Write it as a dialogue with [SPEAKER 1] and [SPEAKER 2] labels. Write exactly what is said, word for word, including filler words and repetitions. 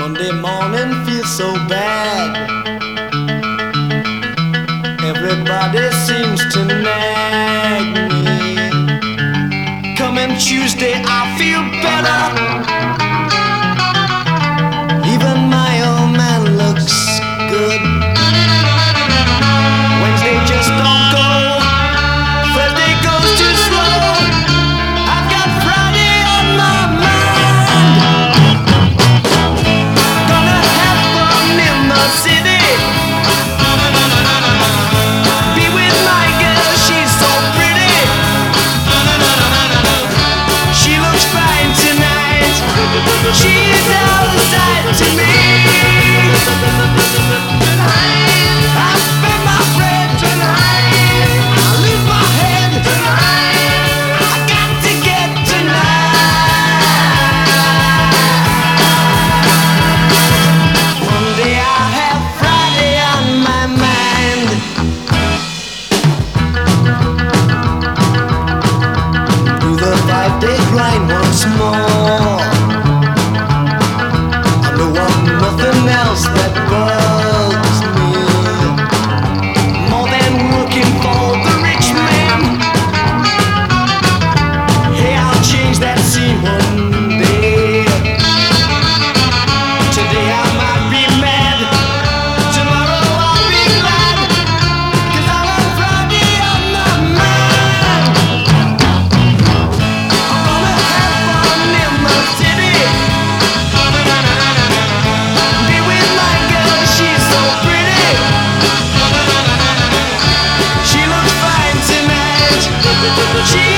[SPEAKER 1] Monday morning feels so bad. Everybody seems to nag me. Coming Tuesday I feel better. Even my old man looks good. Wednesday just don't go. Thursday goes too slow. I've got Friday on my mind. Gonna have fun in the city. Be with my girl, she's so pretty. She looks fine tonight. She's out of sight to me. I spend my bread tonight. I lose my head tonight. I got to get tonight. Monday I have Friday on my mind. Do the five-day grind once more. I know I'm nothing else that bugs me more than working for the rich man. Hey, I'll change that scene one day. Today I might be mad, tomorrow I'll be glad, 'cause I have Friday on my mind. I'm gonna have fun in the city. Be with my girl, she's so pretty. She looks fine tonight. She